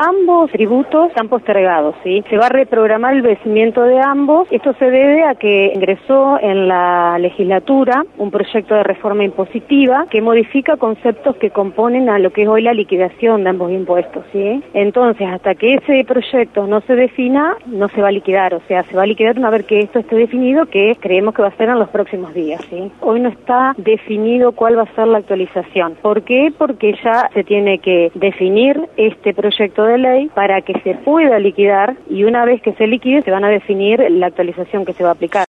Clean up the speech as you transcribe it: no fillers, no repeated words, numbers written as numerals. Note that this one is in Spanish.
Ambos tributos están postergados, ¿sí? Se va a reprogramar el vencimiento de ambos. Esto se debe a que ingresó en la legislatura un proyecto de reforma impositiva que modifica conceptos que componen a lo que es hoy la liquidación de ambos impuestos, ¿sí? Entonces, hasta que ese proyecto no se defina, no se va a liquidar, o sea, se va a liquidar una vez que esto esté definido, que creemos que va a ser en los próximos días, ¿sí? Hoy no está definido cuál va a ser la actualización. ¿Por qué? Porque ya se tiene que definir este proyecto de ley para que se pueda liquidar, y una vez que se liquide se van a definir la actualización que se va a aplicar.